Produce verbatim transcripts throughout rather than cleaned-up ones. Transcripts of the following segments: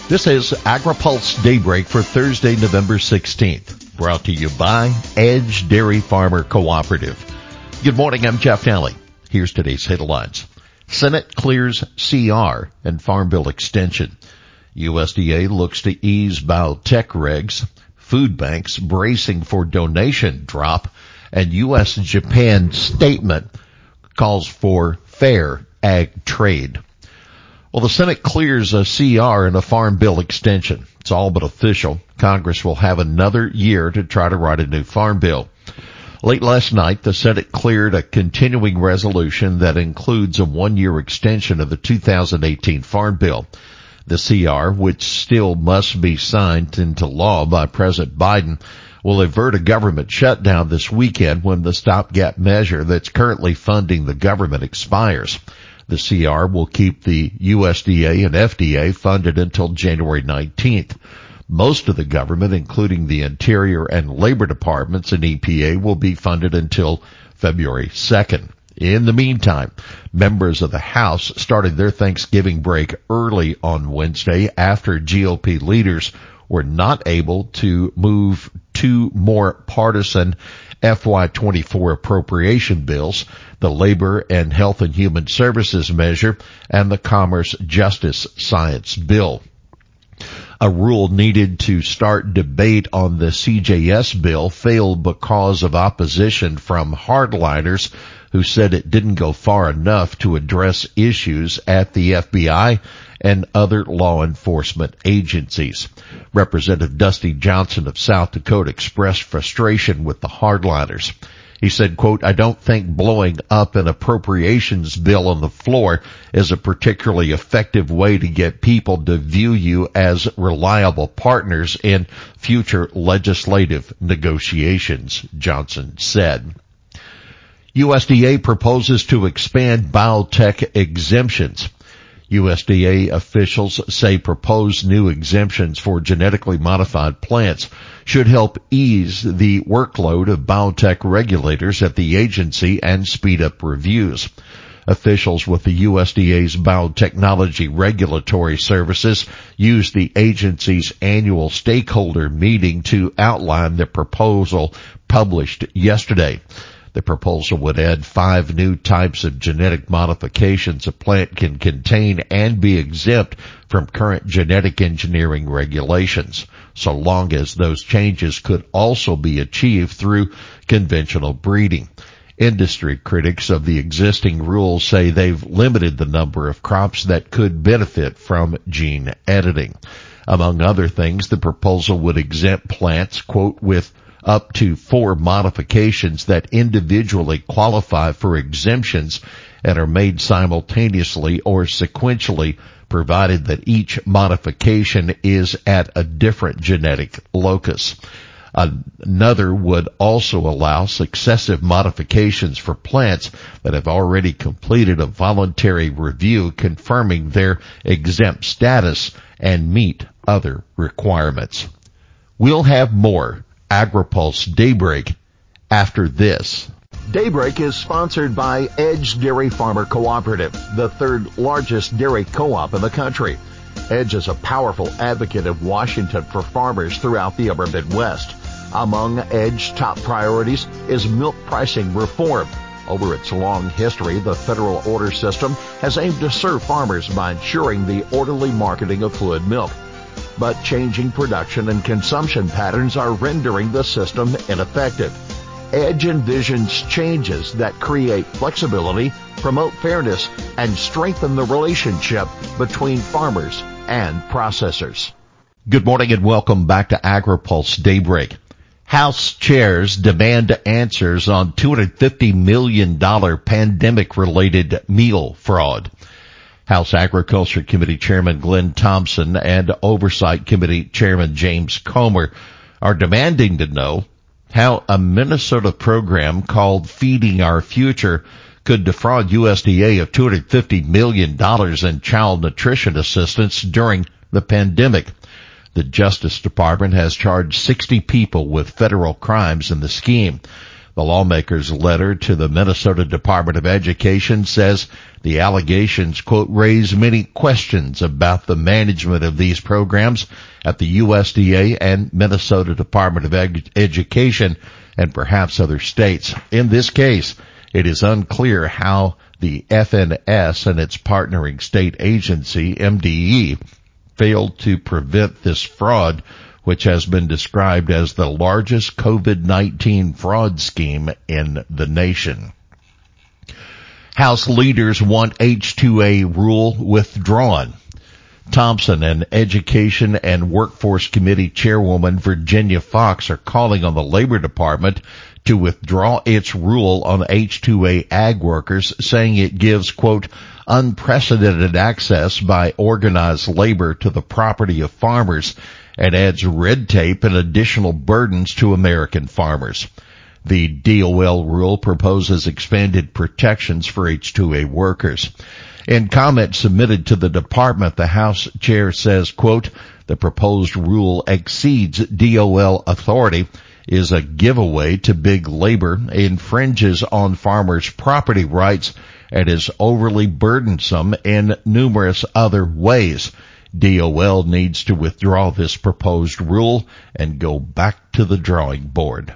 This is AgriPulse Daybreak for Thursday, November sixteenth, brought to you by Edge Dairy Farmer Cooperative. Good morning, I'm Jeff Daly. Here's today's headlines. Senate clears C R and Farm Bill extension. U S D A looks to ease biotech regs. Food banks bracing for donation drop. And U S Japan statement calls for fair ag trade. Well, the Senate clears a C R and a Farm Bill extension. It's all but official. Congress will have another year to try to write a new Farm Bill. Late last night, the Senate cleared a continuing resolution that includes a one-year extension of the two thousand eighteen Farm Bill. The C R, which still must be signed into law by President Biden, will avert a government shutdown this weekend when the stopgap measure that's currently funding the government expires. The C R will keep the U S D A and F D A funded until January nineteenth. Most of the government, including the Interior and Labor Departments and E P A, will be funded until February second. In the meantime, members of the House started their Thanksgiving break early on Wednesday after G O P leaders were not able to move two more partisan F Y twenty-four appropriation bills, the Labor and Health and Human Services measure and the Commerce Justice Science bill. A rule needed to start debate on the C J S bill failed because of opposition from hardliners who said it didn't go far enough to address issues at the F B I and other law enforcement agencies. Representative Dusty Johnson of South Dakota expressed frustration with the hardliners. He said, quote, I don't think blowing up an appropriations bill on the floor is a particularly effective way to get people to view you as reliable partners in future legislative negotiations, Johnson said. U S D A proposes to expand biotech exemptions. U S D A officials say proposed new exemptions for genetically modified plants should help ease the workload of biotech regulators at the agency and speed up reviews. Officials with the U S D A's Biotechnology Regulatory Services used the agency's annual stakeholder meeting to outline the proposal published yesterday. The proposal would add five new types of genetic modifications a plant can contain and be exempt from current genetic engineering regulations, so long as those changes could also be achieved through conventional breeding. Industry critics of the existing rules say they've limited the number of crops that could benefit from gene editing. Among other things, the proposal would exempt plants, quote, with up to four modifications that individually qualify for exemptions and are made simultaneously or sequentially, provided that each modification is at a different genetic locus. Another would also allow successive modifications for plants that have already completed a voluntary review confirming their exempt status and meet other requirements. We'll have more AgriPulse Daybreak after this. Daybreak is sponsored by Edge Dairy Farmer Cooperative, the third largest dairy co-op in the country. Edge is a powerful advocate of Washington for farmers throughout the upper Midwest. Among Edge's top priorities is milk pricing reform. Over its long history, the federal order system has aimed to serve farmers by ensuring the orderly marketing of fluid milk. But changing production and consumption patterns are rendering the system ineffective. Edge envisions changes that create flexibility, promote fairness, and strengthen the relationship between farmers and processors. Good morning and welcome back to AgriPulse Daybreak. House chairs demand answers on two hundred fifty million dollars pandemic-related meal fraud. House Agriculture Committee Chairman Glenn Thompson and Oversight Committee Chairman James Comer are demanding to know how a Minnesota program called Feeding Our Future could defraud U S D A of two hundred fifty million dollars in child nutrition assistance during the pandemic. The Justice Department has charged sixty people with federal crimes in the scheme. The lawmaker's letter to the Minnesota Department of Education says the allegations, quote, raise many questions about the management of these programs at the U S D A and Minnesota Department of Ed- Education and perhaps other states. In this case, it is unclear how the F N S and its partnering state agency, M D E, failed to prevent this fraud, which has been described as the largest COVID nineteen fraud scheme in the nation. House leaders want H two A rule withdrawn. Thompson and Education and Workforce Committee Chairwoman Virginia Fox are calling on the Labor Department to withdraw its rule on H two A ag workers, saying it gives, quote, unprecedented access by organized labor to the property of farmers and adds red tape and additional burdens to American farmers. The D O L rule proposes expanded protections for H two A workers. In comments submitted to the department, the House chair says, quote, the proposed rule exceeds D O L authority, is a giveaway to big labor, infringes on farmers' property rights, and is overly burdensome in numerous other ways. D O L needs to withdraw this proposed rule and go back to the drawing board.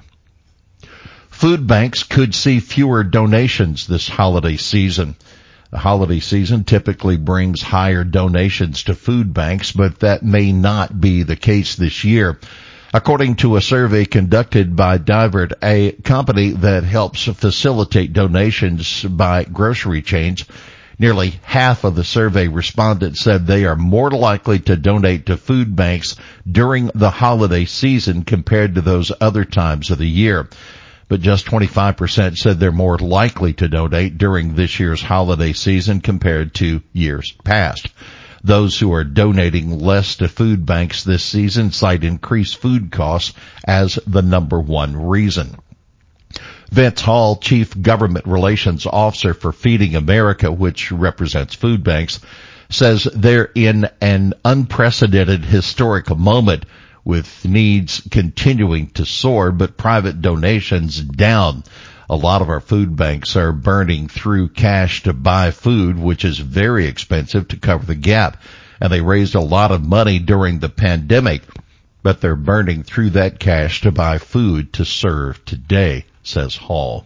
Food banks could see fewer donations this holiday season. The holiday season typically brings higher donations to food banks, but that may not be the case this year. According to a survey conducted by Divert, a company that helps facilitate donations by grocery chains, nearly half of the survey respondents said they are more likely to donate to food banks during the holiday season compared to those other times of the year. But just twenty-five percent said they're more likely to donate during this year's holiday season compared to years past. Those who are donating less to food banks this season cite increased food costs as the number one reason. Vince Hall, Chief Government Relations Officer for Feeding America, which represents food banks, says they're in an unprecedented historical moment with needs continuing to soar, but private donations down. A lot of our food banks are burning through cash to buy food, which is very expensive to cover the gap. And they raised a lot of money during the pandemic, but they're burning through that cash to buy food to serve today, says Hall.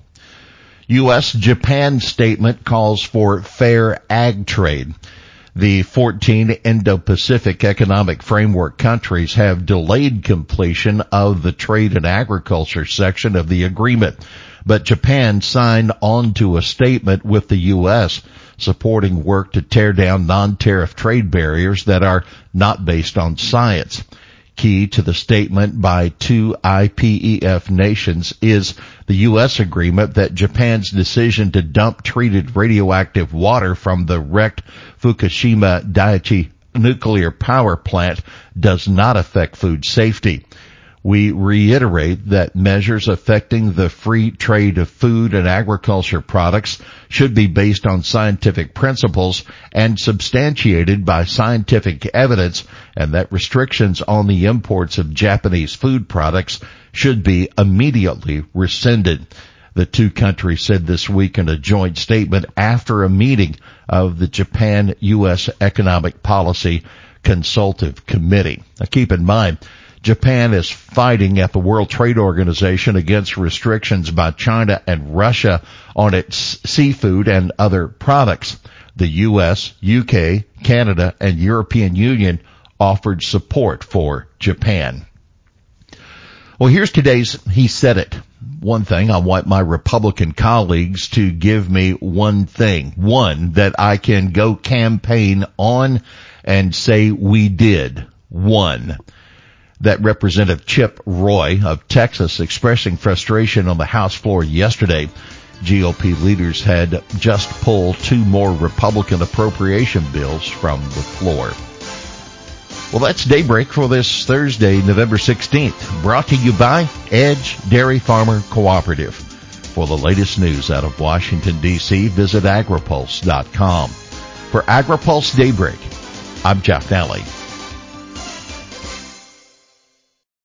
U S Japan statement calls for fair ag trade. The fourteen Indo-Pacific Economic Framework countries have delayed completion of the trade and agriculture section of the agreement, but Japan signed on to a statement with the U S supporting work to tear down non-tariff trade barriers that are not based on science. Key to the statement by two I P E F nations is the U S agreement that Japan's decision to dump treated radioactive water from the wrecked Fukushima Daiichi nuclear power plant does not affect food safety. We reiterate that measures affecting the free trade of food and agriculture products should be based on scientific principles and substantiated by scientific evidence, and that restrictions on the imports of Japanese food products should be immediately rescinded. The two countries said this week in a joint statement after a meeting of the Japan-U S Economic Policy Consultative Committee. Now keep in mind, Japan is fighting at the World Trade Organization against restrictions by China and Russia on its seafood and other products. The U S, U K, Canada, and European Union offered support for Japan. Well, here's today's He Said It. One thing, I want my Republican colleagues to give me one thing. One that I can go campaign on and say we did. One. That Representative Chip Roy of Texas expressing frustration on the House floor yesterday. G O P leaders had just pulled two more Republican appropriation bills from the floor. Well, that's Daybreak for this Thursday, November sixteenth. Brought to you by Edge Dairy Farmer Cooperative. For the latest news out of Washington, D C, visit agripulse dot com. For AgriPulse Daybreak, I'm Jeff Nally.